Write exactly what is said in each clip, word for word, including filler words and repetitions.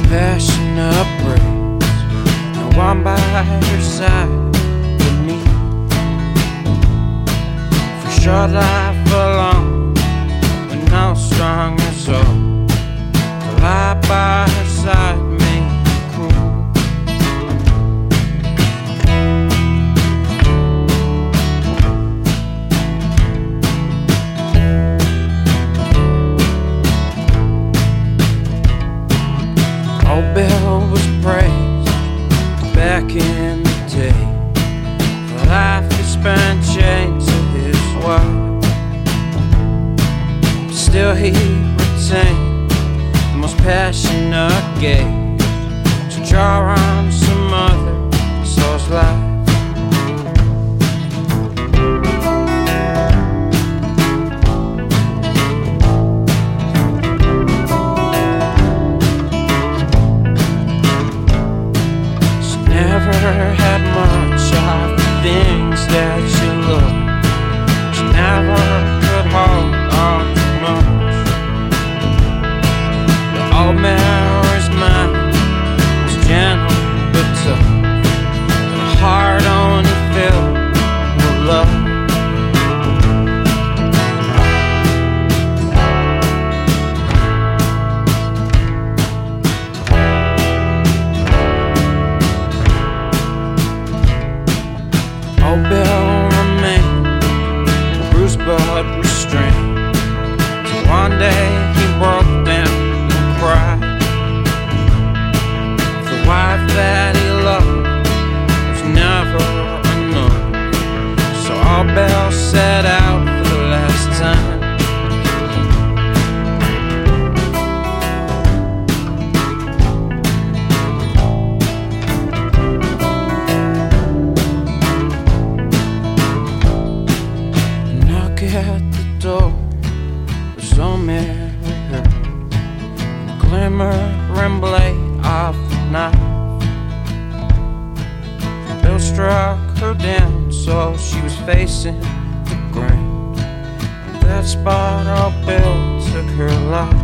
passionate praise. No one by her side with me. For short life alone, but no strong as all. To lie by her side made me cool. Old Bill was praised back in the day for life he spent chained to his wife. Still he retained the most passionate gaze to draw on some other soul's life. Never had much of the things that you look. She never could hold on too much. The old Mary's mind was gentle but tough, and her heart only filled with love. Old Bill remained bruised but restrained, till one day he broke down and cried. The wife that he loved was never enough, so Old Bill set out for the last time. At the door was old Mary Heard, the glimmering blade of the knife. Bill struck her down so she was facing the ground. At that spot old Bill took her life.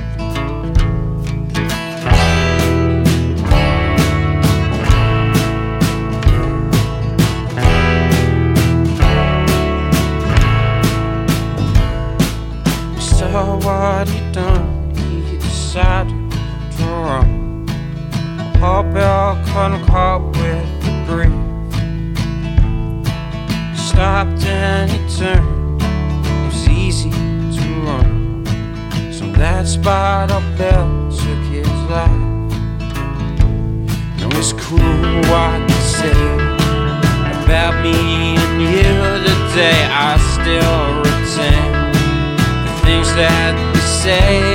So what he done, he decided to run. Old Bill couldn't cope with the grief. He stopped and he turned, it was easy to run. So that spot Old Bill took his life. Now it's cool what they say about me and you today. I still retain things that they say